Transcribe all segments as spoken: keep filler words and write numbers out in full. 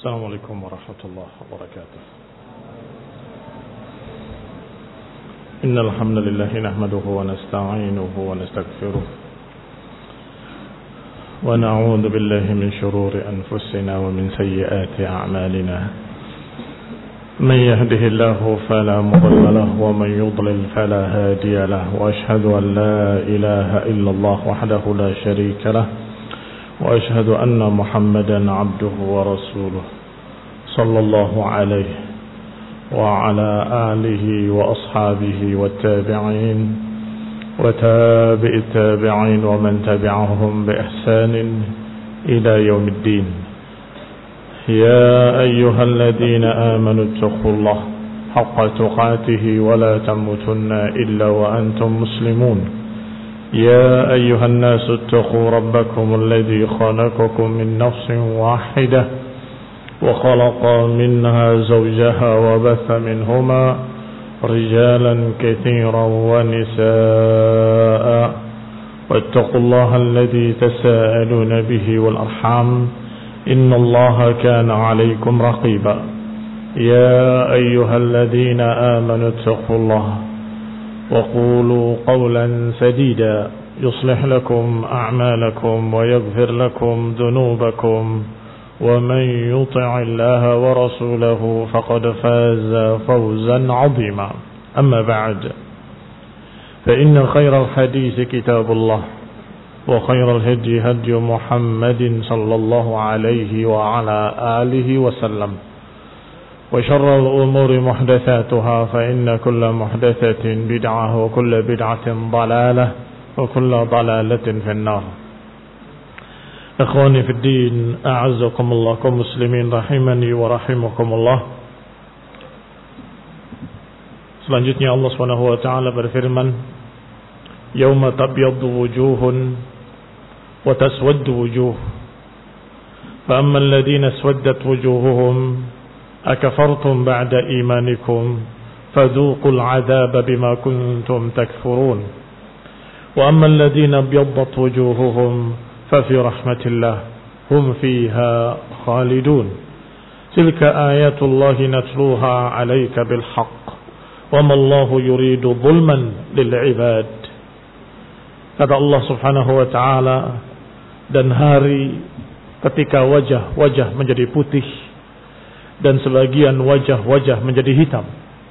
السلام عليكم ورحمة الله وبركاته. إن الحمد لله نحمده ونستعينه ونستغفره ونعوذ بالله من شرور أنفسنا ومن سيئات أعمالنا. من يهده الله فلا مضل له ومن يضلل فلا هادي له، وأشهد أن لا إله إلا الله وحده لا شريك له، وأشهد أن محمدا عبده ورسوله صلى الله عليه وعلى آله وأصحابه والتابعين وتابع التابعين ومن تبعهم بإحسان إلى يوم الدين. يا أيها الذين آمنوا اتقوا الله حق تقاته ولا تموتن إلا وأنتم مسلمون. يا أيها الناس اتقوا ربكم الذي خلقكم من نفس واحدة وخلق منها زوجها وبث منهما رجالا كثيرا ونساء، واتقوا الله الذي تساءلون به والأرحام إن الله كان عليكم رقيبا. يا أيها الذين آمنوا اتقوا الله وقولوا قولا سديدا يصلح لكم أعمالكم ويغفر لكم ذنوبكم، ومن يطع الله ورسوله فقد فاز فوزا عظيما. أما بعد، فإن خير الحديث كتاب الله، وخير الهدي هدي محمد صلى الله عليه وعلى آله وسلم، وشر الأمور محدثاتها، فإن كل محدثة بدعة وكل بدعة ضلالة وكل ضلالة في النار. Ikhwani fi din, a'azzakumullah, kaum muslimin rahimani wa rahimakumullah. Selanjutnya Allah Subhanahu wa taala berfirman, "Yauma tabyaddu wujuhun wa taswaddu wujuh. Fa ammal ladzina aswaddat wujuhuhum akafartum ba'da imanikum fadhuqul 'adzaba bima kuntum takfurun. Wa ammal ladzina abyaddat wujuhuhum ففي رحمة الله هم فيها خالدون. تلك آيات الله نتلوها عليك بالحق وما الله يريد ظلما للعباد." Kata Allah Subhanahu wa taala, dan hari ketika wajah-wajah menjadi putih dan sebagian wajah-wajah menjadi hitam.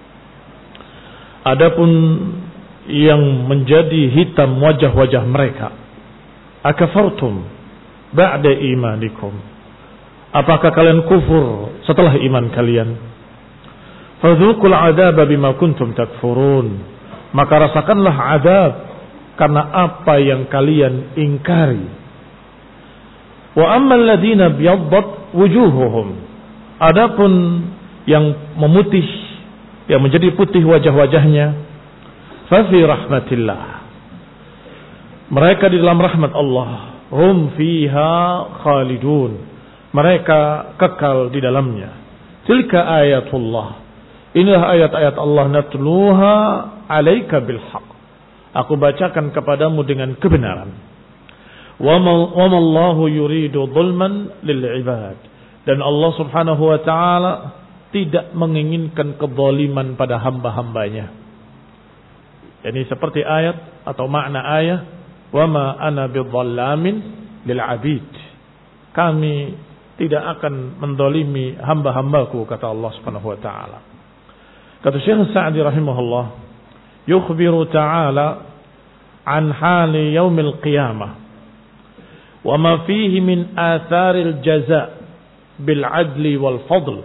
Adapun yang menjadi hitam wajah-wajah mereka, akafartum ba'da imanikum, apakah kalian kufur setelah iman kalian? Fadzuqul 'adzaba bima kuntum takfurun, maka rasakanlah azab karena apa yang kalian ingkari. Wa ammal ladzina biyaddat wujuhuhum, adapun yang memutih, yang menjadi putih wajah-wajahnya, fa fi rahmatillah, mereka di dalam rahmat Allah, hum fiha khalidun, mereka kekal di dalamnya. Tilka ayatullah, inilah ayat-ayat Allah, natluha alaika bilhaq, aku bacakan kepadamu dengan kebenaran. Wa ma Allahu yuridu zulman lil ibad, dan Allah Subhanahu wa taala tidak menginginkan kezaliman pada hamba-hambanya. Ini seperti ayat atau makna ayat, wa ma ana bidzallamin lil abid, kami tidak akan mendolimi hamba-hambaku, kata Allah Subhanahu wa taala. Kata Syekh Sa'di rahimahullah, yukhbiru ta'ala an hali yaumil qiyamah wa ma fihi min atharil jaza' bil adli wal fadl.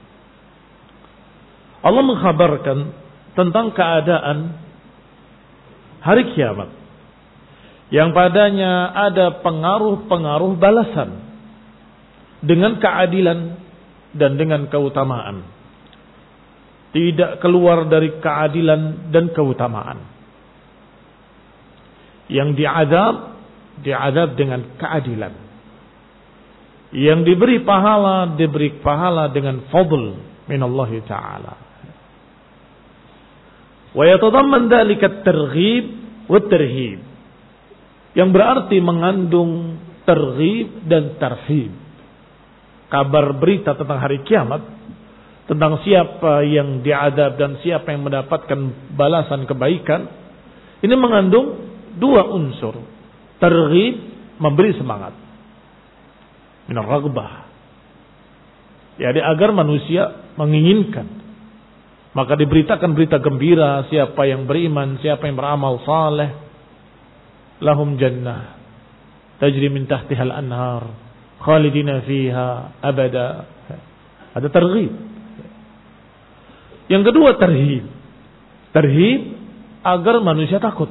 Allah mengkhabarkan tentang keadaan hari kiamat yang padanya ada pengaruh-pengaruh balasan dengan keadilan dan dengan keutamaan. Tidak keluar dari keadilan dan keutamaan. Yang diazab, diazab dengan keadilan. Yang diberi pahala, diberi pahala dengan fadl minallahi ta'ala. Wa yatadamman dhalika at-targhib wa at-tarhib, yang berarti mengandung targhib dan tarhib. kabar berita tentang hari kiamat, tentang siapa yang diadab dan siapa yang mendapatkan balasan kebaikan, ini mengandung dua unsur. Targhib, memberi semangat. Minar raghbah. Jadi agar manusia menginginkan. Maka diberitakan berita gembira, siapa yang beriman, siapa yang beramal saleh, lahum jannah tajri min tahtihal anhar khalidina fiha abada. Ada targhib. Yang kedua tarhib. Tarhib agar manusia takut.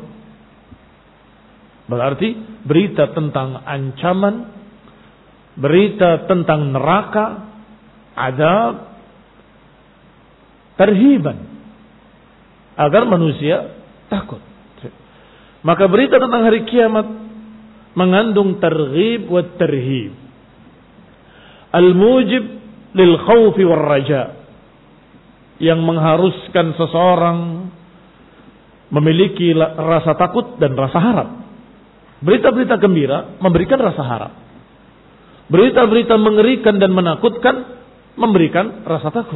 Berarti berita tentang ancaman, berita tentang neraka, azab, tarhiban agar manusia takut. Maka berita tentang hari kiamat mengandung targhib wa tarhib. Al-mujib lil khawfi wal raja, yang mengharuskan seseorang memiliki rasa takut dan rasa harap. Berita-berita gembira memberikan rasa harap. Berita-berita mengerikan dan menakutkan memberikan rasa takut.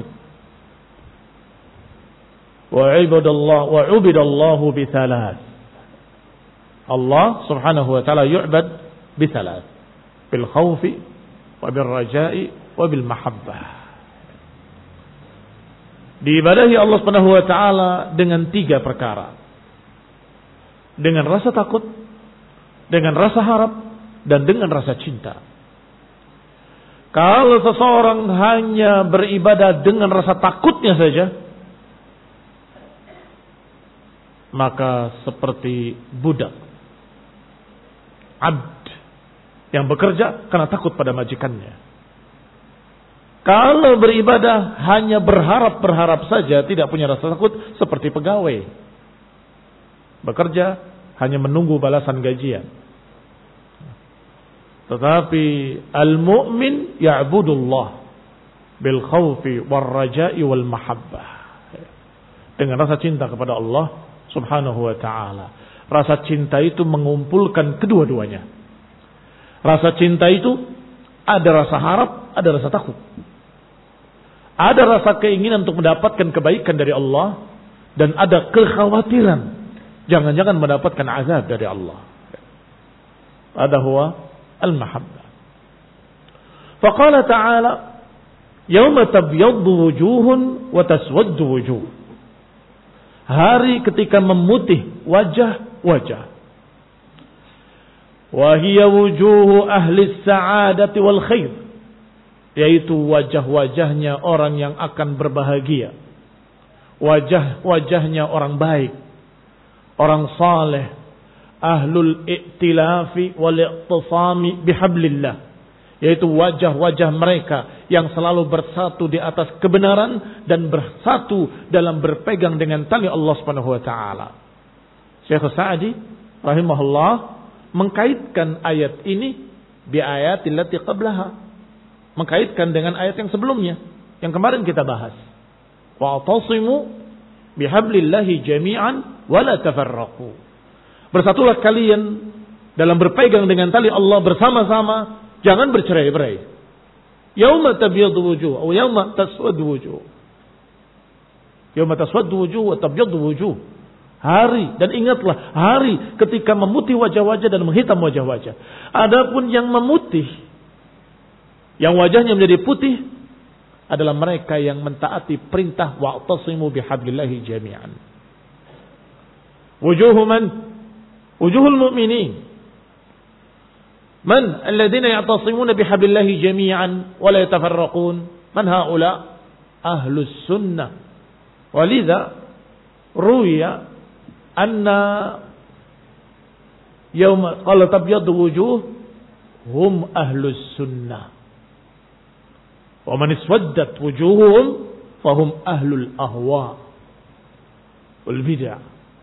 Wa ibadallah wa ubidallahu bi thalath. Allah subhanahu wa ta'ala yu'bad bi thalath. Bil khawfi wa bil raja'i wa bil mahabbah. Diibadahi Allah subhanahu wa ta'ala dengan tiga perkara. Dengan rasa takut, dengan rasa harap, dan dengan rasa cinta. Kalau seseorang hanya beribadah dengan rasa takutnya saja, maka seperti budak, abd, yang bekerja karena takut pada majikannya. Kalau beribadah hanya berharap-berharap saja, tidak punya rasa takut, seperti pegawai. Bekerja hanya menunggu balasan gajian. Tetapi al-mu'min ya'budullah bil khawfi wal raja'i wal mahabbah. Dengan rasa cinta kepada Allah subhanahu wa ta'ala. Rasa cinta itu mengumpulkan kedua-duanya. Rasa cinta itu ada rasa harap, ada rasa takut. Ada rasa keinginan untuk mendapatkan kebaikan dari Allah, dan ada kekhawatiran jangan-jangan mendapatkan azab dari Allah. Ada huwa al-mahabbah. Faqala ta'ala, "Yauma tabyaddu wujuhun wa taswaddu wujuh." Hari ketika memutih wajah-wajah. Wa hiya wujuhu ahli as-sa'adati wal khair. Yaitu wajah-wajahnya orang yang akan berbahagia. Wajah-wajahnya orang baik, orang saleh, ahlul i'tilafi wal i'tisami bihablillah. Yaitu wajah-wajah mereka yang selalu bersatu di atas kebenaran dan bersatu dalam berpegang dengan tali Allah Subhanahu wa taala. Syekh Sa'di rahimahullah mengkaitkan ayat ini bi ayatil lati qablaha. Mengkaitkan dengan ayat yang sebelumnya, yang kemarin kita bahas. Wa'tasimu bihablillahi jami'an wa la tafarraqu. Bersatulah kalian dalam berpegang dengan tali Allah bersama-sama, jangan bercerai-berai. Yauma tabyaddu wujuh atau yauma taswaddu wujuh. Yauma taswaddu wujuh wa tabyaddu wujuh. Hari, dan ingatlah hari ketika memutih wajah-wajah dan menghitam wajah-wajah. Adapun yang memutih, yang wajahnya menjadi putih, adalah mereka yang mentaati perintah wa'tasimu bihablillahi jami'an. Wujuhu man? Wujuhul mu'minin. Man alladhina ya'tasimuna bihablillahi jami'an wa la yatafarraqun? Man haula? Ahlus sunnah. Walidha ruya anna yawma qala tabyaddu wujuh hum ahlus sunnah. Wa man iswaddat wujuhum fahum ahlul ahwa wal bid'ah.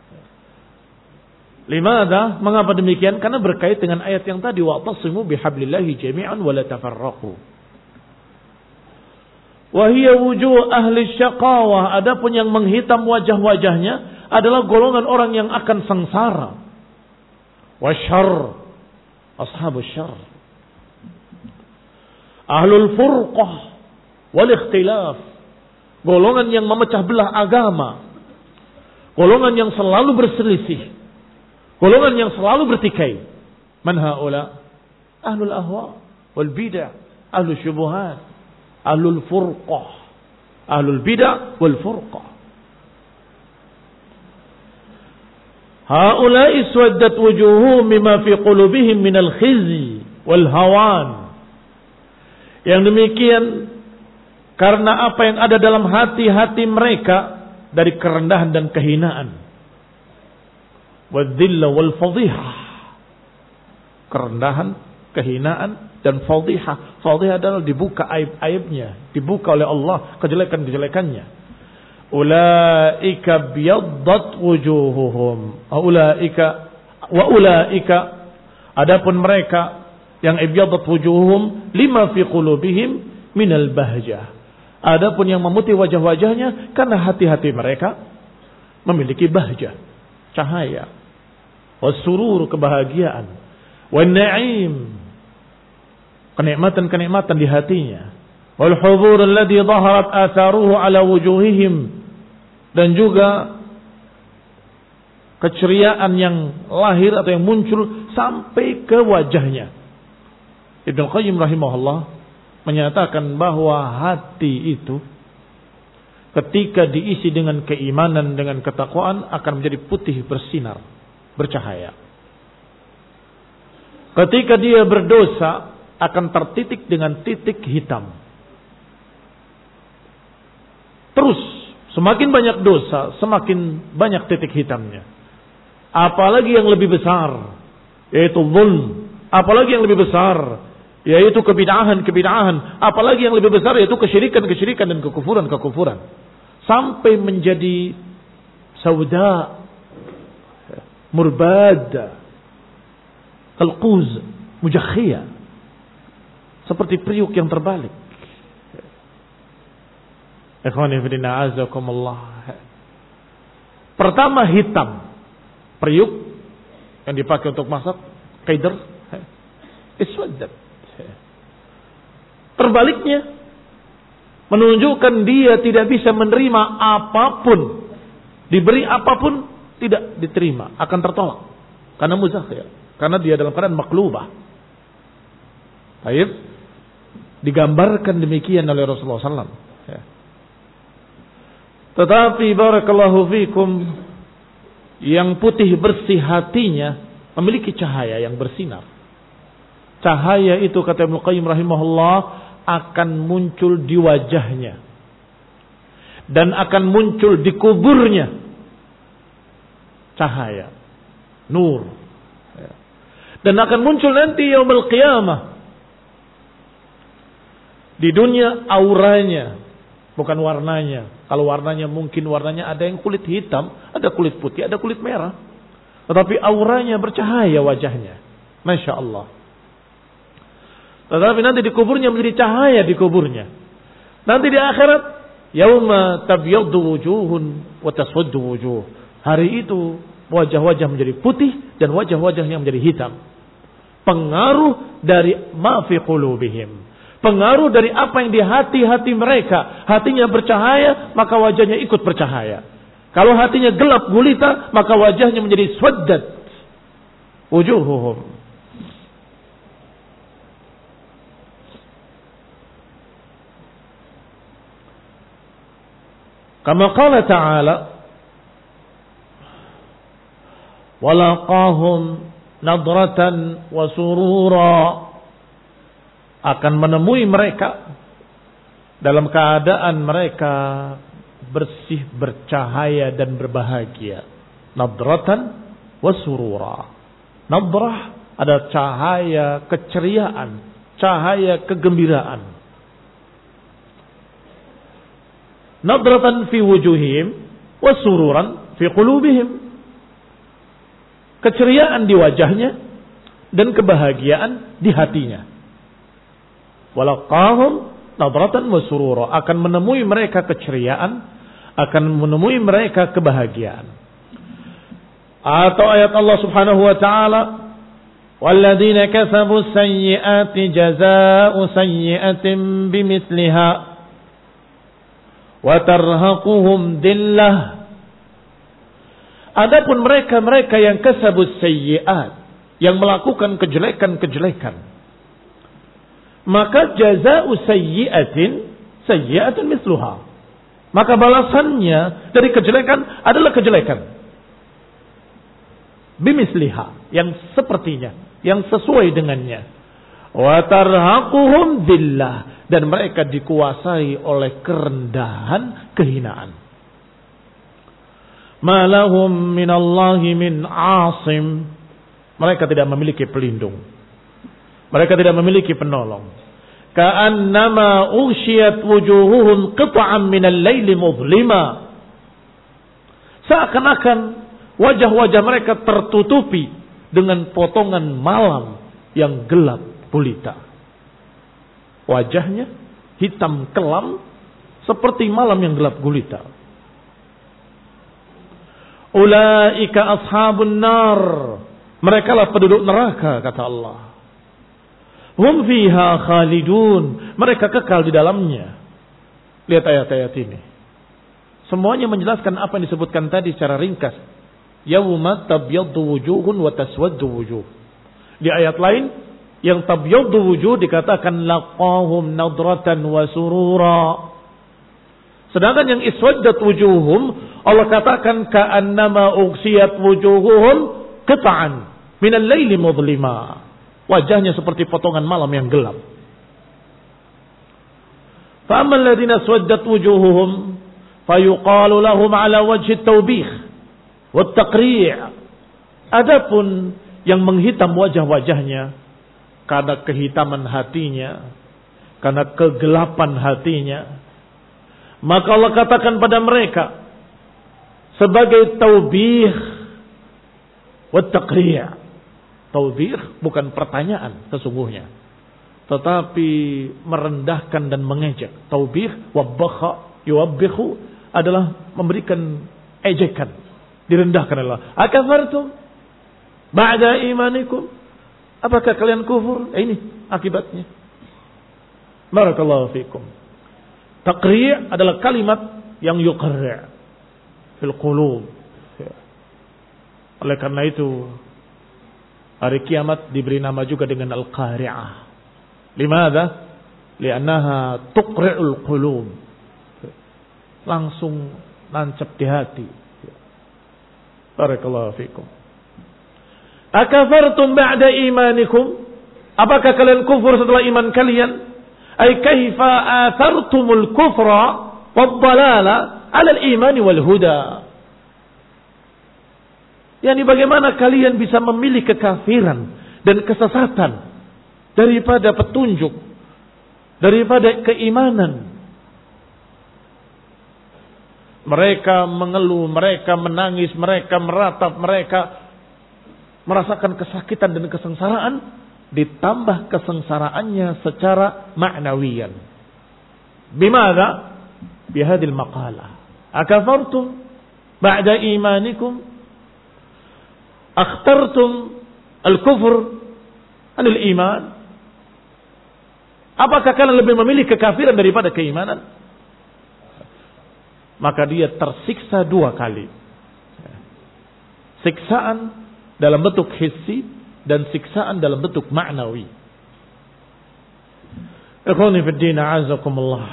Limadha? Mengapa demikian? Karena berkait dengan ayat yang tadi, wa'tasimu bihablillahi jami'an wa la tafarraqu. Wa hiya wujuh ahli syaqawah. Adapun yang menghitam wajah-wajahnya adalah golongan orang yang akan sengsara. Wa syarr, ashabus syarr. Ahlul furqah wal ikhtilaf. Golongan yang memecah belah agama. Golongan yang selalu berselisih. Golongan yang selalu bertikai. Man haula? Ahlul ahwa wal bid'ah, ahlul syubuhat, ahlul furqah, ahlul bid'ah wal furqah. Haula'i swaddat wujuhum mimma fi qulubihim minal khizi wal hawan. Yang demikian karena apa yang ada dalam hati-hati mereka dari kerendahan dan kehinaan. Wadzilla wal fadhihah. Kerendahan, kehinaan dan fadhihah. Fadhihah adalah dibuka aib-aibnya, dibuka oleh Allah kejelekan-kejelekannya. Ulaika biyaddat wujuhuhum. Ulaika wa ulaika, adapun mereka yang ibyadat wujuhum lima fi qulubihim minal bahjah. Adapun yang memutih wajah-wajahnya karena hati-hati mereka memiliki bahjah, cahaya, wasurur, kebahagiaan, wan na'im, kenikmatan-kenikmatan di hatinya, wal hudhur alladhi dhaharat atharuhu ala wujuhihim, dan juga keceriaan yang lahir atau yang muncul sampai ke wajahnya. Ibnu Qayyim rahimahullah menyatakan bahwa hati itu ketika diisi dengan keimanan, dengan ketakwaan akan menjadi putih bersinar, bercahaya. Ketika dia berdosa akan tertitik dengan titik hitam. Terus semakin banyak dosa, semakin banyak titik hitamnya. Apalagi yang lebih besar, yaitu zulm. Apalagi yang lebih besar, yaitu kebid'ahan-kebid'ahan. Apalagi yang lebih besar, yaitu kesyirikan-kesyirikan dan kekufuran-kekufuran. Sampai menjadi sauda, murbada, kalquz, mujakhiyah. Seperti periuk yang terbalik. Ikhwani fillah azakumullah. Pertama hitam, periuk yang dipakai untuk masak, qaider, iswaddat. Terbaliknya menunjukkan dia tidak bisa menerima apapun, diberi apapun tidak diterima, akan tertolak karena muzakhir, karena dia dalam keadaan maklubah. Baik, digambarkan demikian oleh Rasulullah sallallahu alaihi wasallam. Tetapi barakallahu fikum, yang putih bersih hatinya memiliki cahaya yang bersinar. Cahaya itu kata Ibnu Qayyim rahimahullah akan muncul di wajahnya dan akan muncul di kuburnya. Cahaya, nur, dan akan muncul nanti yaumul qiyamah. Di dunia auranya, bukan warnanya. Kalau warnanya mungkin warnanya ada yang kulit hitam, ada kulit putih, ada kulit merah. Tetapi auranya bercahaya wajahnya. Masya Allah. Tetapi nanti di kuburnya menjadi cahaya di kuburnya. Nanti di akhirat, yauma tabyaddu wujuhun wa taswaddu wujuh. Hari itu wajah-wajah menjadi putih dan wajah-wajah yang menjadi hitam. Pengaruh dari ma fi qulubihim. Pengaruh dari apa yang di hati-hati mereka. Hatinya bercahaya, maka wajahnya ikut bercahaya. Kalau hatinya gelap gulita, maka wajahnya menjadi swaddat wujuhuhum. Kama qala ta'ala, walaqahum nadratan wa surura, akan menemui mereka dalam keadaan mereka bersih, bercahaya dan berbahagia. Nadratan wa surura. Nadrah ada cahaya keceriaan, cahaya kegembiraan. Nadratan fi wujuhihim wa sururan fi qulubihim. Keceriaan di wajahnya dan kebahagiaan di hatinya. Walaqahum nadratan wa surura, akan menemui mereka keceriaan, akan menemui mereka kebahagiaan. Atau ayat Allah Subhanahu wa taala, Walladzina kasabu sayyi'ati jazaa'u sayyi'atin bimithliha wa tarhaquhum dillah. Adapun mereka-mereka yang kasabus sayyi'at, yang melakukan kejelekan-kejelekan, maka jazaa'u sayyi'atin sayyi'atun mithluha. Maka balasannya dari kejelekan adalah kejelekan. Bimisliha, yang sepertinya, yang sesuai dengannya. Wa tarhaquhum dillah, dan mereka dikuasai oleh kerendahan, kehinaan. Ma lahum minallahi min asim. Mereka tidak memiliki pelindung. Mereka tidak memiliki penolong. Ka'annama ughsyiyat wujuhuhum qit'an minal laili mudhlima. Seakan-akan wajah-wajah mereka tertutupi dengan potongan malam yang gelap gulita. Wajahnya hitam kelam seperti malam yang gelap gulita. Ulaika ashabun nar. Merekalah penduduk neraka, kata Allah. Hum fiha khalidun. Mereka kekal di dalamnya. Lihat ayat-ayat ini. Semuanya menjelaskan apa yang disebutkan tadi secara ringkas. Yawma tabyaddu wujuhun wa taswaddu wujuh. Di ayat lain yang tabyaddu wujuh dikatakan laqahum nadratan wa surura. Sedangkan yang iswaddat wujuhum Allah katakan ka'annama ughsiyat wujuhuhum qit'an minal laili mudhlima. Wajahnya seperti potongan malam yang gelap. Fa ammal ladzina swaddat wujuhuhum fayuqalu lahum ala wajhi at-tawbih wa at-taqri'. Adapun yang menghitam wajah-wajahnya karena kehitaman hatinya, karena kegelapan hatinya, maka Allah katakan pada mereka sebagai taubih wa taqri'. Taubih bukan pertanyaan sesungguhnya, tetapi merendahkan dan mengejek. Taubih wabakha yuwabbihu adalah memberikan ejekan, direndahkan Allah. Akafartum ba'da imanikum? Apakah kalian kufur? Eh, ini akibatnya. Barakallahu fikum. Taqri' adalah kalimat yang yuqarri' fil qulub. Oleh karena itu hari kiamat diberi nama juga dengan Al-Qari'ah. Limadha? Li'annaha tuqri'ul qulub. Langsung nancap di hati. Barakallahu fikum. Akafartum ba'da imanikum? Apakah kalian kufur setelah iman kalian? Ay kaifa athartumul kufra wad-dhalala 'ala al-iman wal huda? Yani bagaimana kalian bisa memilih kekafiran dan kesesatan daripada petunjuk, daripada keimanan? Mereka mengeluh, mereka menangis, mereka meratap, mereka merasakan kesakitan dan kesengsaraan, ditambah kesengsaraannya secara ma'nawiyan. Bimada? Bihadil maqalah. Akafartum ba'da imanikum? Akhtartum al-kufur anil iman? Apakah kalian lebih memilih kekafiran daripada keimanan? Maka dia tersiksa dua kali. Siksaan dalam bentuk hissi dan siksaan dalam bentuk ma'nawi. Ikhwani fid din, a'azakumullah.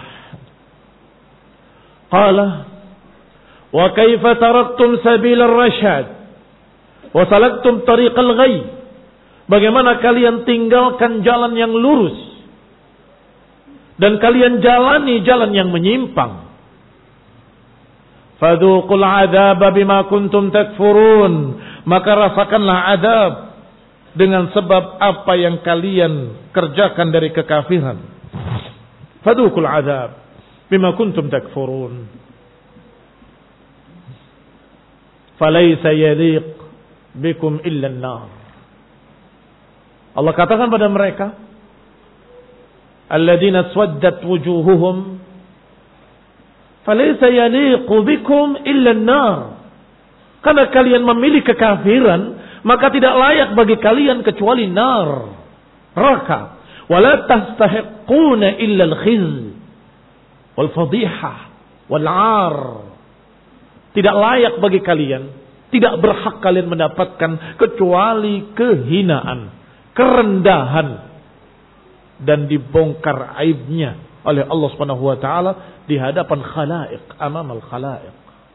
Qala wa kaifa taraktum sabil ar-rasyad wa salaktum tariqal ghayy? Bagaimana kalian tinggalkan jalan yang lurus dan kalian jalani jalan yang menyimpang? Fadhuqul 'adzaba bima kuntum takfurun. Maka rasakanlah adab dengan sebab apa yang kalian kerjakan dari kekafiran. Fadhuqul 'adzab bima kuntum takfurun. Falaysa yaliq bikum illa an-nar. Allah katakan pada mereka, alladzina swaddat wujuhuhum falaysa yaliqu bikum illa an-nar. Karena kalian memilih kekafiran, maka tidak layak bagi kalian kecuali nar, neraka. Wala tastahiquna illa al-khizy wal fadihah wal 'ar. Tidak layak bagi kalian, tidak berhak kalian mendapatkan kecuali kehinaan, kerendahan, dan dibongkar aibnya oleh Allah Subhanahu wa taala di hadapan khalaik, amamal khalaik.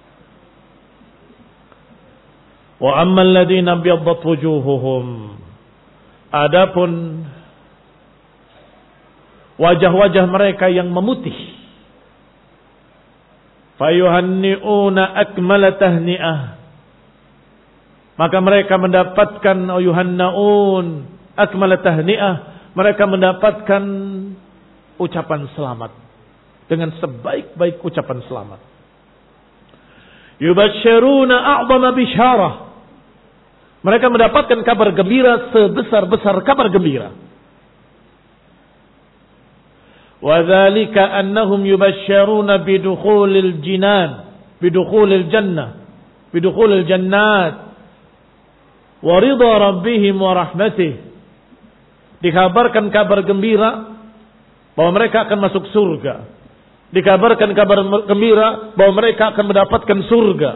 Wa ammal ladzina biyaddat wujuhuhum, adapun wajah-wajah mereka yang memutih, fayuhanni'una akmala tahni'ah, maka mereka mendapatkan yuhannaun akmala tahni'ah, mereka mendapatkan ucapan selamat dengan sebaik-baik ucapan selamat. Yubasyiruna a'zama bisyarah, mereka mendapatkan kabar gembira sebesar-besar kabar gembira. Wa dzalika annahum yubasyiruna bidukhulil jinan, bidukhulil jannah, bidukhulil jannat wa ridha rabbihim wa rahmatih. Dikabarkan kabar gembira bahwa mereka akan masuk surga. Dikabarkan kabar gembira bahwa mereka akan mendapatkan surga.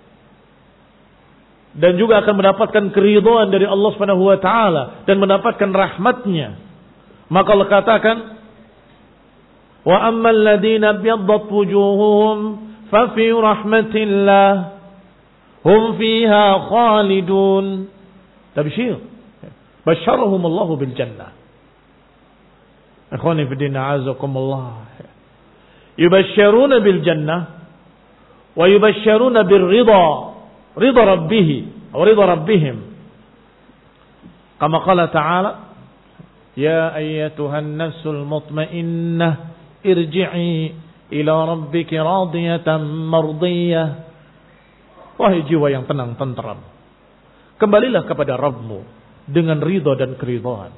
Dan juga akan mendapatkan keridhaan dari Allah Subhanahu wa taala dan mendapatkan rahmatnya. Maka Allah katakan, wa ammal ladzina biyaddat wujuhuhum fa fi rahmatillah hum fiha khalidun. Tabsyir. Basyarahum Allah bil jannah. Ikhwani fi din, a'azakumullah. Yubasyiruna bil jannah wa yubasyiruna bir ridha, ridha rabbih wa ridha rabbihim. Kama qala ta'ala, ya ayyatuhan nafsul mutmainnah irji'i ila rabbiki radiyatan mardiyah. Wahai jiwa yang tenang tenteram, kembalilah kepada Rabbmu dengan ridha dan keridhaan.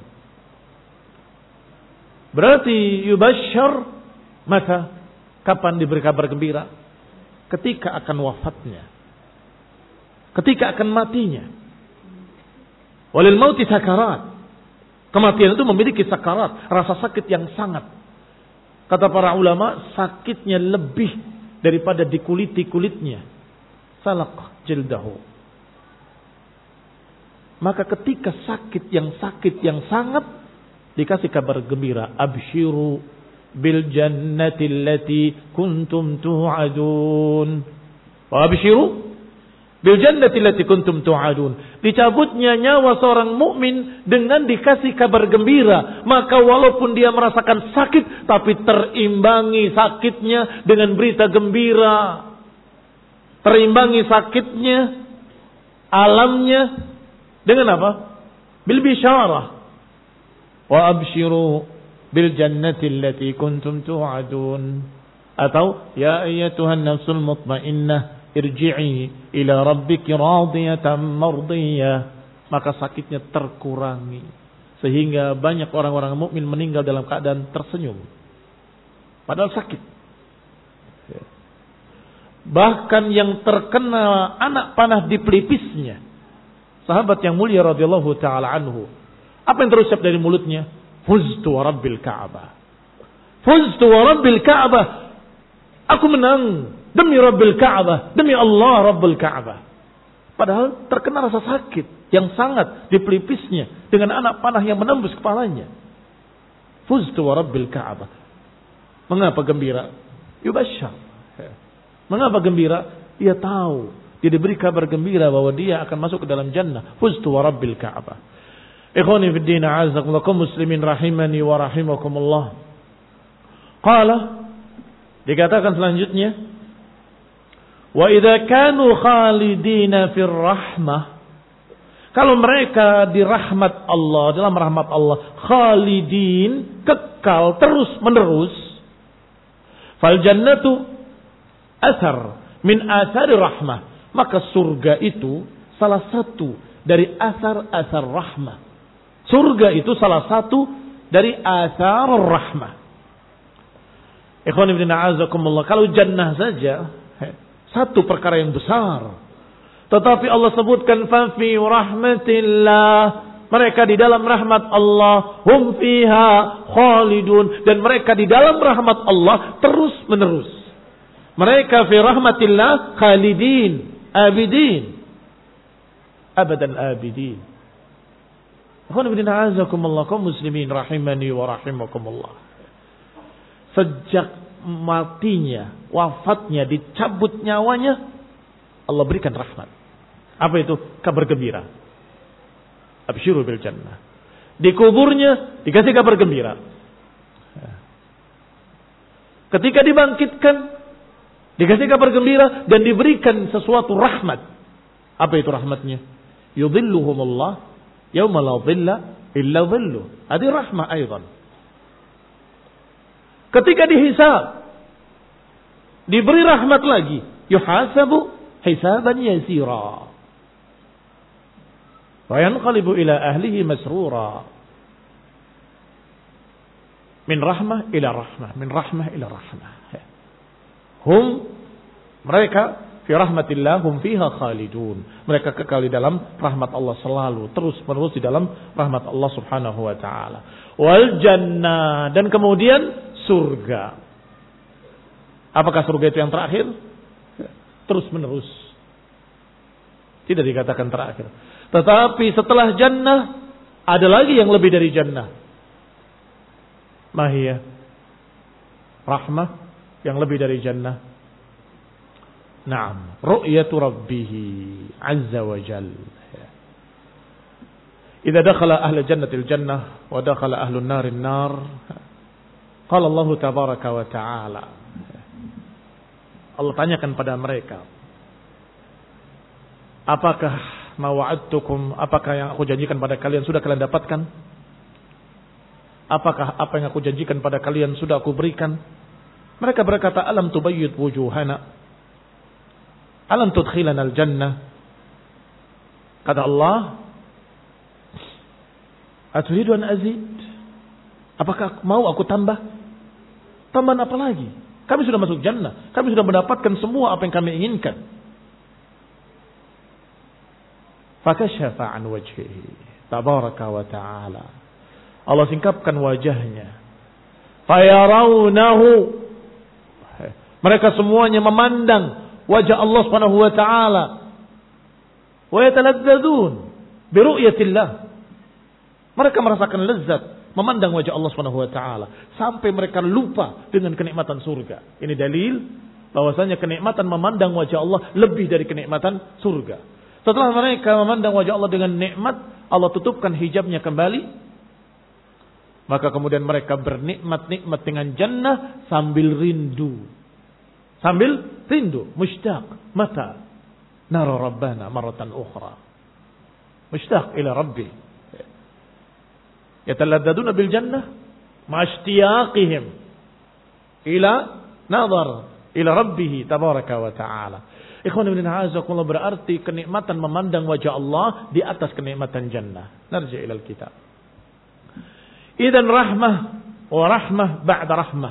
Berarti yubasyir maka kapan diberi kabar gembira? Ketika akan wafatnya, ketika akan matinya. Walil mauti sakarat, kematian itu memiliki sakarat, rasa sakit yang sangat. Kata para ulama, sakitnya lebih daripada dikuliti kulitnya. Salaq jildahu. Maka ketika sakit yang sakit yang sangat, dikasih kabar gembira, absyiru bil jannati allati kuntum tu'adun. Wa absyiru bil jannati allati kuntum tu'adun. Dicabutnya nyawa seorang mukmin dengan dikasih kabar gembira, maka walaupun dia merasakan sakit tapi terimbangi sakitnya dengan berita gembira. Terimbangi sakitnya, alamnya dengan apa? Bil bisyarah. Wa absyiru bil jannati allati kuntum tu'adun. Atau ya ayyatuhan nafsul mutmainnah irji'i ila rabbiki radiyatan mardiyah. Maka sakitnya terkurangi sehingga banyak orang-orang mukmin meninggal dalam keadaan tersenyum padahal sakit. Bahkan yang terkena anak panah di pelipisnya, sahabat yang mulia radhiyallahu taala anhu, apa yang terucap dari mulutnya? Fuztu wa rabbil Ka'bah. Fuztu wa rabbil Ka'bah. Aku menang demi Rabbil Ka'bah, demi Allah Rabbul Ka'bah. Padahal terkena rasa sakit yang sangat di pelipisnya dengan anak panah yang menembus kepalanya. Fuztu wa rabbil Ka'bah. Mengapa gembira? Yubasyar. Mengapa gembira? Dia tahu, dia diberi kabar gembira bahwa dia akan masuk ke dalam jannah. Fuztu wa rabbil Ka'bah. Ikhwani fid din, a'azakumullah, muslimin rahimani wa rahimakumullah. Qala, dikatakan selanjutnya, wa idza kanu khalidina fir rahmah, kalau mereka di rahmat Allah, dalam rahmat Allah, khalidin, kekal terus menerus, fal jannatu asar min asari rahmah, maka surga itu salah satu dari asar-asar rahmah. Surga itu salah satu dari asar rahmah. Ikhwan ibn a'azakumullah, kalau jannah saja satu perkara yang besar, Tetapi Allah sebutkan fa fi rahmatillah, mereka di dalam rahmat Allah, hum fiha khalidun, dan mereka di dalam rahmat Allah terus menerus. Mereka fi rahmatillah khalidin, abidin, abadan abidin. Akhwan ibn a'azakumullah, kaum muslimin rahimani wa rahimakumullah. Sejak matinya, wafatnya, dicabut nyawanya, Allah berikan rahmat. Apa itu? Kabar gembira. Absyiru bil jannah. Di kuburnya dikasih kabar gembira. Ketika dibangkitkan dikasih kabar gembira dan diberikan sesuatu rahmat. Apa itu rahmatnya? Yudhilluhumullah yauma la dhilla illa dhilluh. Hadi rahmah aidan. Ketika dihisab diberi rahmat lagi, yuhasabu hisaban yasira. Wa yanqalibu ila ahlihi masrura. Min rahmah ila rahmah, min rahmah ila rahmah. Hum, mereka fi rahmatillah, hum fiha khalidun. Mereka kekal di dalam rahmat Allah selalu, terus menerus di dalam rahmat Allah subhanahu wa ta'ala. Wal jannah, dan kemudian surga. Apakah surga itu yang terakhir? Terus menerus. Tidak dikatakan terakhir. Tetapi setelah jannah, ada lagi yang lebih dari jannah. Mahiyah. Rahmah yang lebih dari jannah. Naam. Ru'yatu rabbihi azza wa jal. Idza dakhala ahlu jannatil jannah wa dakhala ahlu narin nar. Qala Allah tabaraka wa ta'ala. Allah tanyakan pada mereka, apakah ma wa'adtukum, apakah yang aku janjikan pada kalian sudah kalian dapatkan? Apakah apa yang aku janjikan pada kalian sudah aku berikan? Mereka berkata, alam tubayyid wujuhana, alam tudkhilana al-jannah. Kata Allah, aturidu an azid? Apakah mau aku tambah? Tambahan apa lagi? Kami sudah masuk jannah. Kami sudah mendapatkan semua apa yang kami inginkan. Fakashafa an wajhihi tabaraka wa ta'ala. Allah singkapkan wajahnya. Fayarawnahu. Mereka semuanya memandang wajah Allah subhanahu wa ta'ala. Wa yataladzadzun bi ru'yatillah. Mereka merasakan lezat memandang wajah Allah subhanahu wa ta'ala. Sampai mereka lupa dengan kenikmatan surga. Ini dalil bahwasanya kenikmatan memandang wajah Allah lebih dari kenikmatan surga. Setelah mereka memandang wajah Allah dengan nikmat, Allah tutupkan hijabnya kembali. Maka kemudian mereka bernikmat-nikmat dengan jannah sambil rindu. Sambil rindu. Mushtaq. Mata nara rabbana maratan ukhra. Mushtaq ila rabbi. Yataladdaduna bil jannah ma'ashtiyaqihim ila nazar ila rabbih tabaraka wa ta'ala. Ikhwan ibn a'azakumullah, berarti kenikmatan memandang wajah Allah di atas kenikmatan jannah. Narji ilal kitab. Idzan rahmah wa rahmah ba'da rahmah.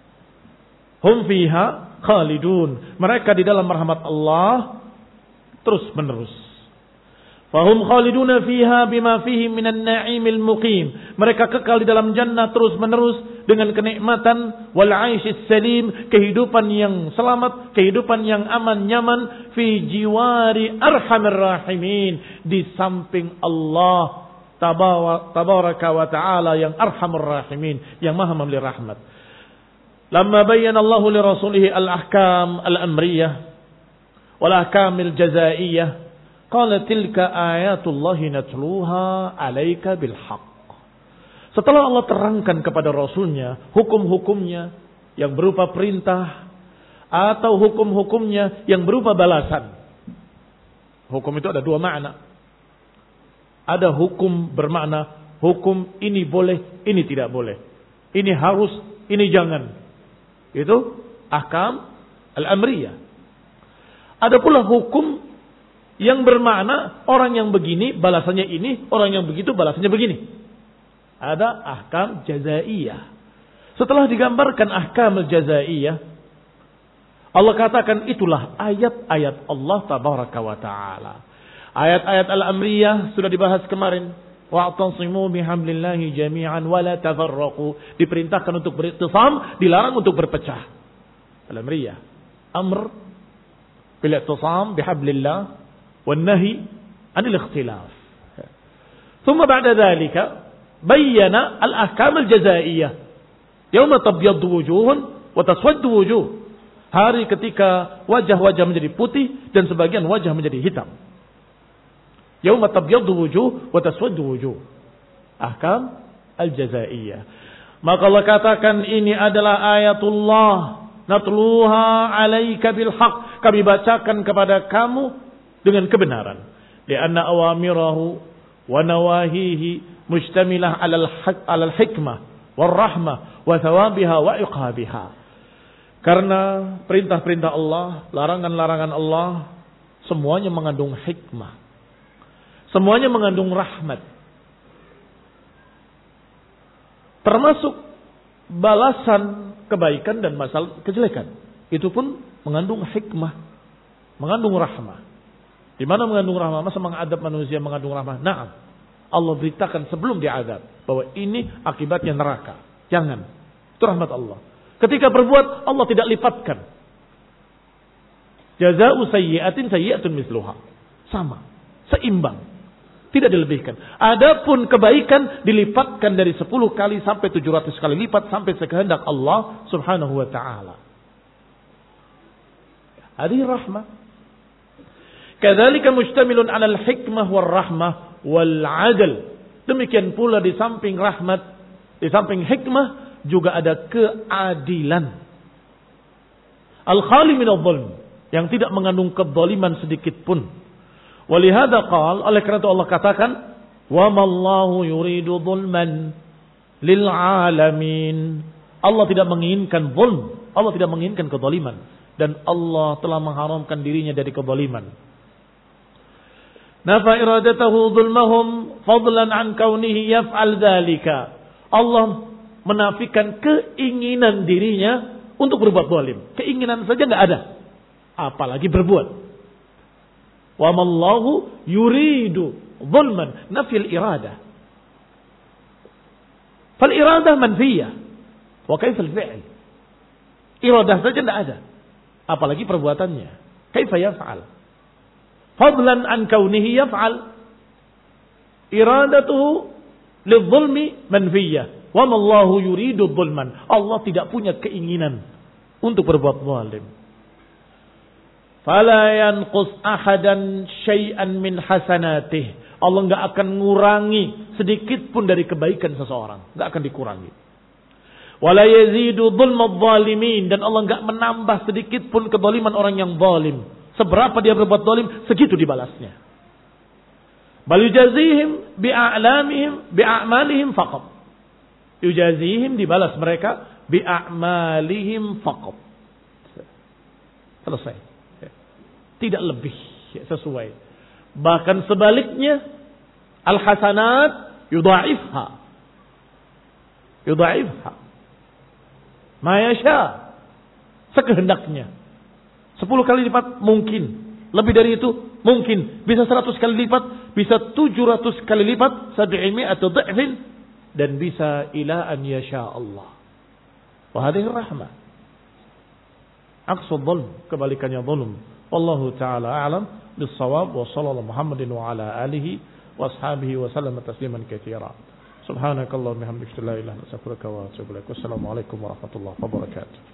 Hum fiha khalidun. Mereka di dalam rahmat Allah terus menerus. Fahum khaliduna fiha bima fihi minan na'imil muqim. Mereka kekal di dalam jannah terus menerus dengan kenikmatan wal 'aisyis salim, kehidupan yang selamat, kehidupan yang aman nyaman fi jiwari arhamir rahimin, di samping Allah tabaraka wa ta'ala yang arhamur rahimin, yang maha memberi rahmat. Lamma bayyana Allah li rasulih al-ahkam al-amriyah wal ahkamil jazaiyah, qala tilka ayatullahi natluha alaika bil haqq. Setelah Allah terangkan kepada Rasulnya hukum-hukumnya yang berupa perintah atau hukum-hukumnya yang berupa balasan. Hukum itu ada dua makna. Ada hukum bermakna hukum ini boleh, ini tidak boleh. Ini harus, ini jangan. Itu ahkam al-amriyah. Ada pula hukum yang bermakna orang yang begini balasannya ini, orang yang begitu balasannya begini. Ada ahkam jazaiyah. Setelah digambarkan ahkam jazaiyah, Allah katakan itulah ayat-ayat Allah tabaraka wa ta'ala. Ayat-ayat al-amriyah sudah dibahas kemarin. Wa'tasimu bihablillahi jami'an wa la tafarraqu. Diperintahkan untuk beriktisam, dilarang untuk berpecah. Al-amriyah. Amr bil i'tisam bihablillah wan nahi anil ikhtilaf. Thumma ba'da dhalika bayyana al-ahkam al-jazaiyah. Yawma tabyaddu wujuhun wa taswaddu wujuh. Hari ketika wajah-wajah menjadi putih dan sebagian wajah menjadi hitam. Yauma tabyaddu wujuh wa taswaddu wujuh. Ahkam al-jazaiyah. Maka Allah katakan ini adalah ayatullah natluha 'alaika bil haqq. Kami bacakan kepada kamu dengan kebenaran. Lianna awamirahu wa nawahihi mustamilah 'alal haqq 'alal hikmah war rahmah wa thawabiha wa iqabiha. Karena perintah-perintah Allah, larangan-larangan Allah, semuanya mengandung hikmah. Semuanya mengandung rahmat. Termasuk balasan kebaikan dan masalah kejelekan. Itu pun mengandung hikmah. Mengandung rahmah. Di mana mengandung rahmah? Masa mengadab manusia mengandung rahmah? Naam. Allah beritakan sebelum diadab. Bahwa ini akibatnya neraka. Jangan. Itu rahmat Allah. Ketika berbuat, Allah tidak lipatkan. Jaza'u sayyi'atin sayyi'atun misluha. Sama. Seimbang. Tidak dilebihkan. Adapun kebaikan dilipatkan dari sepuluh kali sampai tujuh ratus kali lipat sampai sekehendak Allah subhanahu wa ta'ala. Hadhihi rahmah. Kadzalika mustamilun 'alal hikmah war rahmah wal 'adl. Demikian pula di samping rahmat, di samping hikmah juga ada keadilan. Al-khali minadh-dhulm, yang tidak mengandung kezaliman sedikit pun. Walihada qala, oleh karena itu Allah katakan, wa mallahu yuridu dhulman lil alamin. Allah tidak menginginkan zulm, Allah tidak menginginkan kezaliman, dan Allah telah mengharamkan dirinya dari kezaliman. Nafa iradatahu dhulmahum fadlan an kaunihi yaf'al dzalika. Allah menafikan keinginan dirinya untuk berbuat zalim. Keinginan saja enggak ada, apalagi berbuat. Wa mallahu yuridu zulman, nafil iradah. Fal iradah manfiyah. Wa kaifal fi'l? Iradah saja enggak ada, apalagi perbuatannya. Kaifa yaf'al? Fadlan an kaunihi yaf'al. Iradatuhu lidzulmi manfiyah. Wa mallahu yuridu zulman. Allah tidak punya keinginan untuk berbuat zalim. Fala yanqus ahadan syai'an min hasanatih. Allah enggak akan ngurangi sedikit pun dari kebaikan seseorang, enggak akan dikurangi. Wala yazidu dzulmadz zalimin, dan Allah enggak menambah sedikit pun kezaliman orang yang zalim. Seberapa dia berbuat zalim, segitu dibalasnya. Bal yujazihim bi'a'lamihim bi'a'malihim faqat. Yujazihim, dibalas mereka bi'a'malihim faqat. Selesai. Tidak lebih, sesuai. Bahkan sebaliknya, al-hasanat yudha'ifha. Yudha'ifha. Ma yasha. Sekehendaknya. Sepuluh kali lipat mungkin. Lebih dari itu mungkin. Bisa seratus kali lipat. Bisa tujuh ratus kali lipat. Sabi'imi atau dha'fin. Dan bisa ila an yasha Allah. Wa hadhihi rahmah. Aqsa dhulm, kebalikannya dhulm. Wallahu ta'ala a'lam bis-shawab. Wa sallallahu Muhammadin wa ala alihi wa ashabihi wa sallam tasliman katsira. Subhanakallahumma wa bihamdika la ilaha illa anta astaghfiruka wa atubu ilaik. Wassalamu alaikum warahmatullahi wabarakatuh.